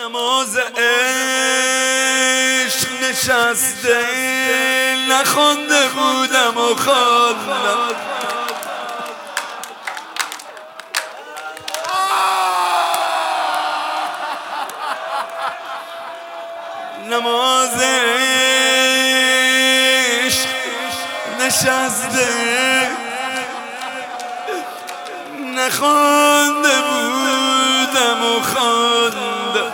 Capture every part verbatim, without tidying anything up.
نماز عشق نشسته نخونده بودم و خواندم نماز عشق نشسته نخونده بودم و خواندم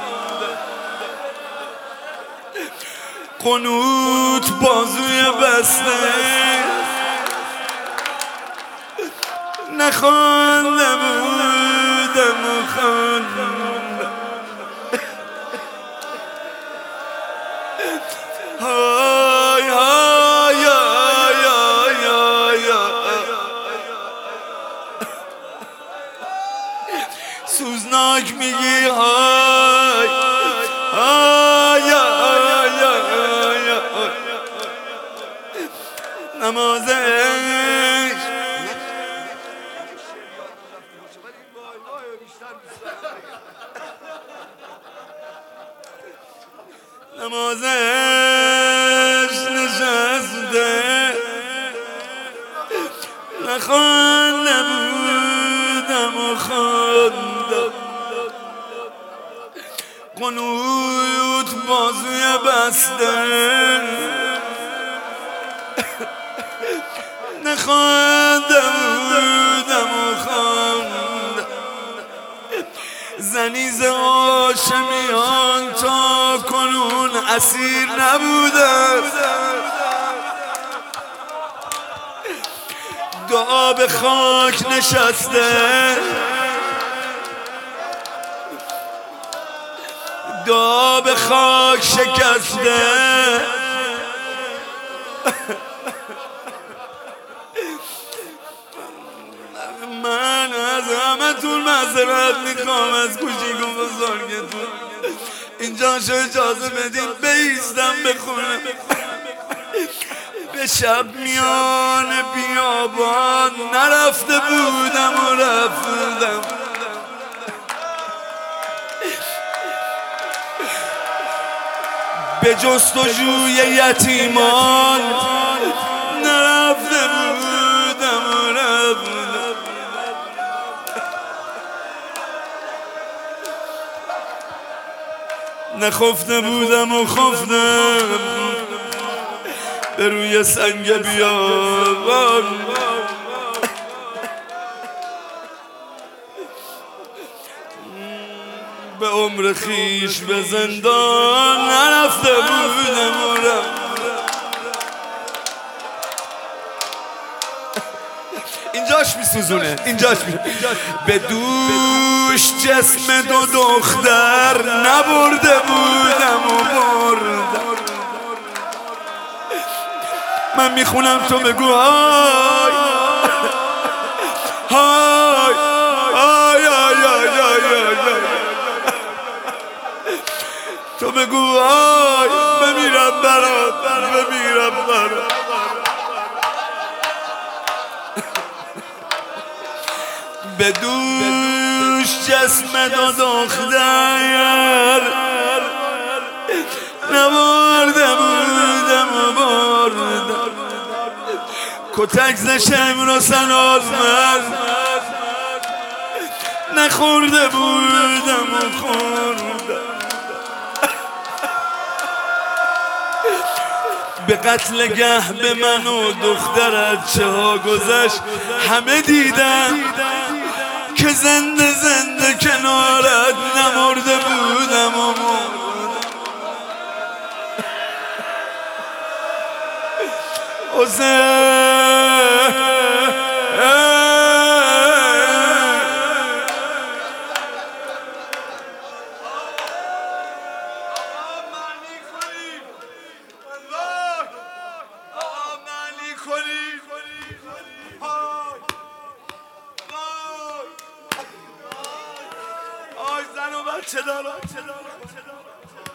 قنوت بازوی بسته نخونده بودم و خواندم های های های های سوزناک میگی های های های نماز عشق نماز عشق نشسته نخوانده بودم و خواندم قنوت بازوی بسته نخوانده بودم و خواندم زنیز هاشمیان تا کنون اسیر نبودم دعا به خاک نشسته دعا به خاک شکسته من از همتون معذرت میخوام از کوچیک و بزرگتون اینجا شو اجازه بدین بایستم بخونم به شب میان بیابان نرفته بودم و رفتم به جستجوی یتیمان نرفته بودم و رفتم نخفته بودم و خفتم به روی سنگ بیابان به عمر خیش به زندان نرفته بودم و اینجاش میسوزونه اینجاش می به دوش جسم دو دختر نبرده بودم و بردم من میخونم تو بگو های های های های های تو بگو های بمیرم برات بمیرم برات به دوش جسم دو دختر نبرده بودم و بردم کتک زشم رو سنال من نخورده بودم و خوردم به قتل گه به من و دخترت چه ها گذشت همه دیدن که زنده زنده کنارت نمرده بودم و مردم حسین چه دارم چه دارم چه دارم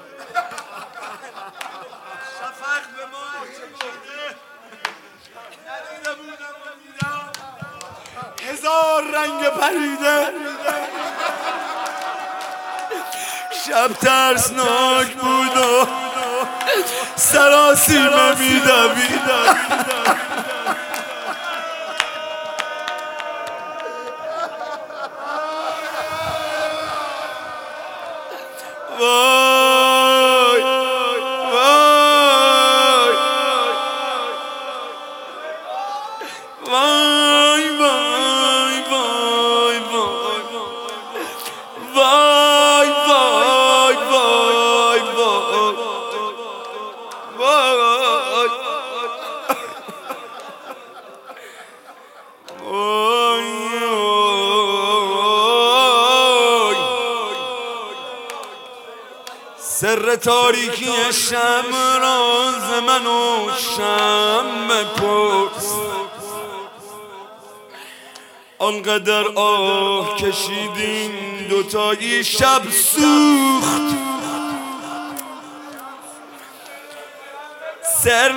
شفق به ما چه برده ندیده بودم و دیدم هزار رنگ پریده شب ترسناک بود و سراسیمه میدوید وای وای وای وای وای وای وای وای وای سر تاریکی شب راز منو شم بپرس آنقدر آه کشیدیم دوتایی شب سوخت سر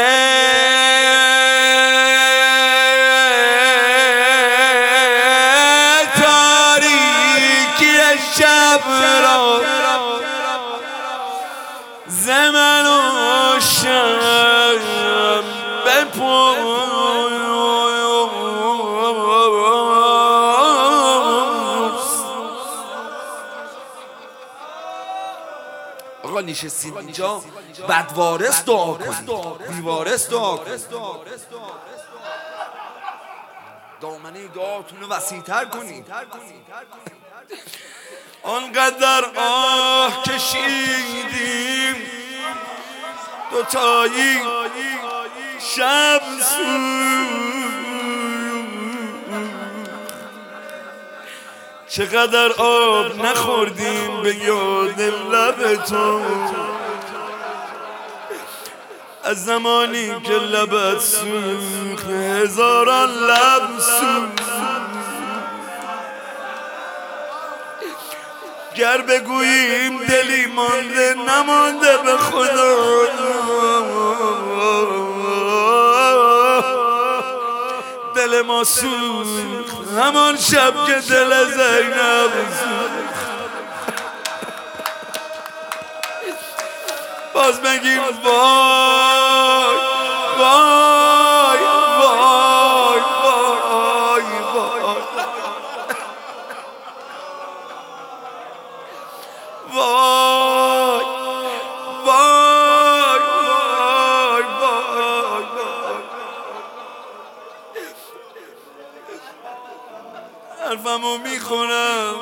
تاریکی شب را زمن و شم بپرس آقا نشستید اینجا بدوارث دعا کنید بیوارث دعا کنید دامنه دعاتون رو وسیع‌تر کنید آنقدر آه کشیدیم دوتایی شب سوخت چقدر آب نخوردیم به یاد لب تو از زمانی که لبت سوخت هزاران لب سوخت گر بگوییم دلی مانده نمانده به خدا دل ما سوخت همان شب که دل زینب سوخت باز بگیم وای وای وای وای وای وای وای وای وای حرفمو میخونم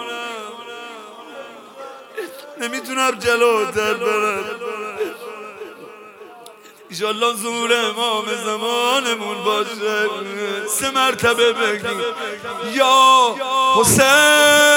نمیتونم جلوتر برم ایشالله ظهور امام زمانمون باشه سه مرتبه بگیم یا حسین